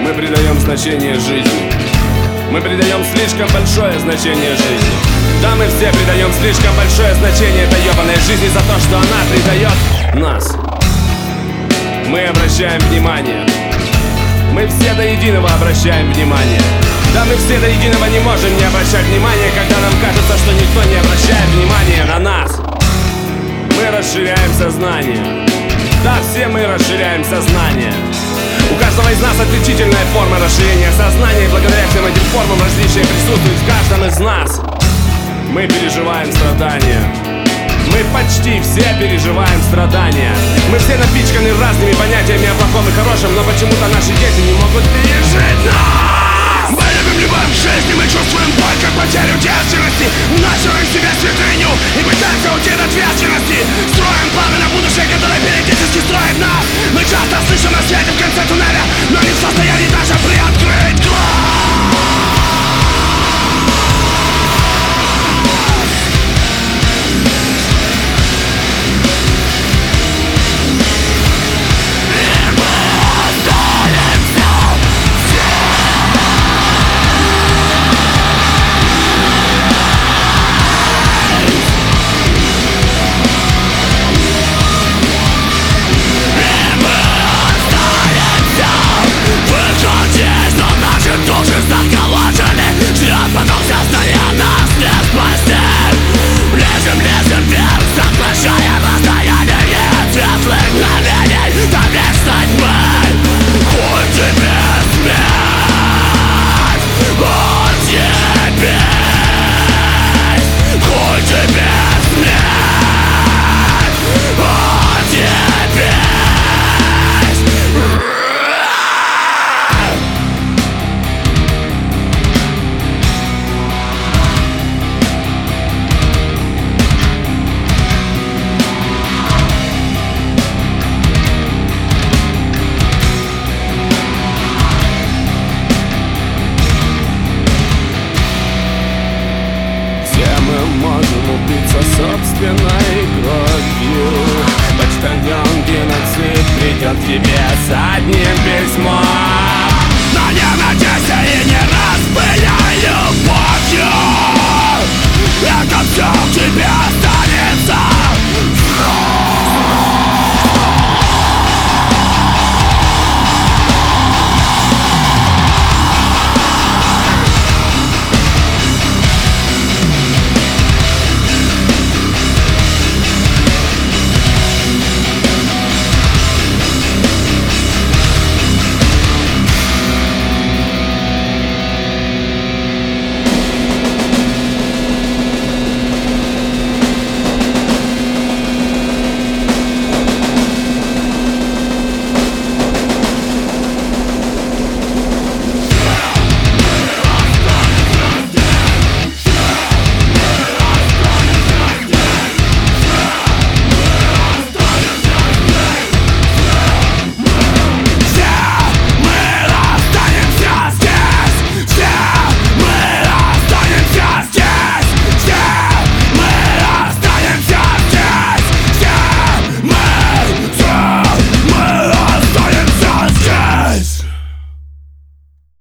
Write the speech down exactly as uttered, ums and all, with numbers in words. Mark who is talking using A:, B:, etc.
A: Мы придаем значение жизни. Мы придаем слишком большое значение жизни. Да, мы все придаем слишком большое значение этой ебаной жизни за то, что она придает нас. Мы обращаем внимание. Мы все до единого обращаем внимание. Да, мы все до единого не можем не обращать внимания, когда нам кажется, что никто не обращает внимания на нас. Мы расширяем сознание. Да, все мы расширяем сознание. У каждого из нас отличительная форма расширения сознания, и благодаря всем этим формам различия присутствуют в каждом из нас. Мы переживаем страдания. Мы почти все переживаем страдания. Мы все напичканы разными понятиями о плохом и хорошем, но почему-то наши дети не могут пережить нас.
B: Мы любим любовь к жизни, мы чувствуем боль, как потерю девственности. Уносим себе святыню и пытаемся уйти от ответственности. Строим планы на будущее, которое периодически строит нас. Мы часто слышим на свете в конце туннеля